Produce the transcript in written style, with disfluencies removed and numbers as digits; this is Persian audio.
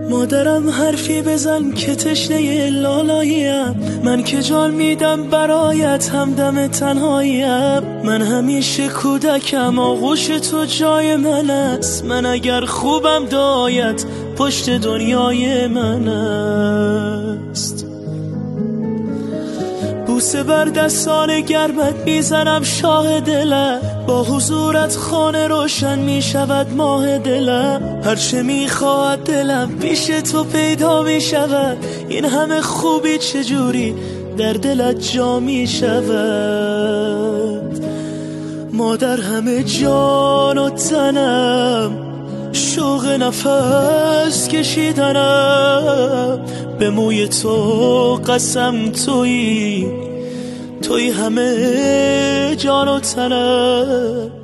مادرم حرفی بزن که تشنه لالاییم، من که جان میدم برایت همدم تنهاییم. من همیشه کودکم آغوش تو جای من است، من اگر خوبم دایت پشت دنیای من است. بوسه بر دستان گرمت میزنم شاه دلم، با حضورت خانه روشن میشود ماه دلم. هرچه میخواد دلم پیش تو پیدا میشود، این همه خوبی چجوری در دلت جا میشود. مادر همه جان و تنم، شوق نفس کشیدنم، به موی تو قسم تویی همه جان و تنم.